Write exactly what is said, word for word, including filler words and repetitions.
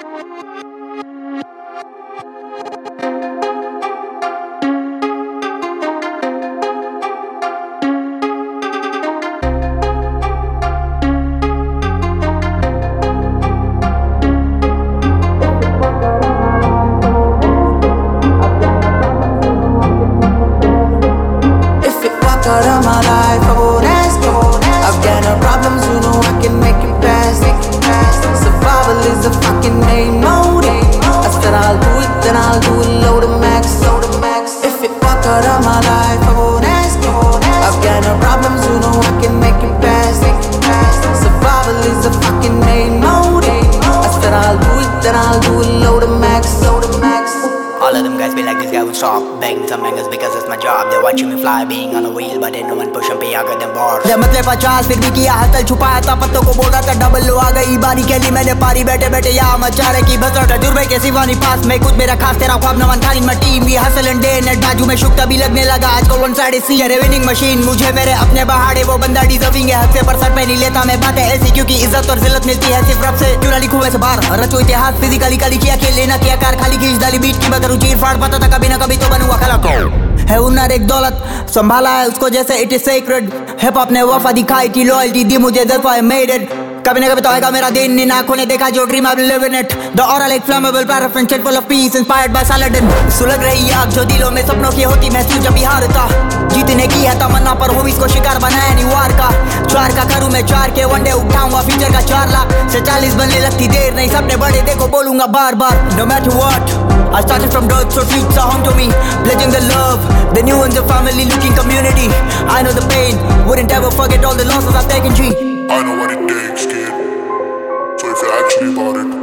Out of my life, I won't ask you. I've got no problems, you know I can make it past. Survival is a fucking main mode. I said I'll do it, then I'll do it, load the max. If it fuck out of my life, I won't ask you. I've got no problems, you know I can make it past. Survival is a fucking main mode. I said I'll do it, then I'll do it, load the max. All of them guys be like, this guy won't stop begging some bangers because it's my job. They're watching me fly, being on a wheel, but ain't no one pushing पे आकर them bars. जब मतलब पचास फिर भी किया hustle छुपाया था पत्तों को बोला था डबल लो आ गई बारी के लिए मैंने पारी बैठे बैठे यहाँ मचा रहे की बस तजुर्बे के सिवानी पास में कुछ मेरा खास तेरा ख्वाब न वन थानी में टीम भी हसल एंड डे नेट बाजू में शुक्ता भी लगने लगा आजकल वन साइड सी है विनिंग मशीन मुझे मेरे अपने बहाड़े वो बंदा डिजर्विंग है हद से पर सर पे नहीं लेता मैं बातें ऐसी क्योंकि इज्जत और जिल्लत मिलती है सिर्फ रब से क्यों ना लिखूं ऐसे बार रचो इतिहास फिजिकली कली किया खेल लेना किया कार खाली खींच डाली बीट की बदरू चीर फाड़ पता था कभी ना कभी तो बनूंगा खलक है उन्नर एक दौलत संभाला है उसको जैसे it is sacred hip hop ने वफा दिखाई थी लॉयल्टी दी मुझे that's why I made it कभी ना कभी तो आएगा मेरा दिन इन आंखों ने देखा जो dream I live in it the aura like flammable paraffin set full of peace inspired by Saladin सुलग रही आग जो दिलों में सपनों की होती महसूस जब हार था जीतने की है तमन्ना पर होवीज को शिकार बनाया नहीं वार का चार का करूं मैं चार के वनडे उठाऊंगा फीचर का चार लाख से चालीस बनने लगती देर नहीं सपने बड़े देखो बोलूंगा बार बार no matter what I started from dirt, so streets are home to me. Pledging the love, the new and the family looking community. I know the pain, wouldn't ever forget all the losses I've taken, G. I know what it takes, kid. So if you're actually about it,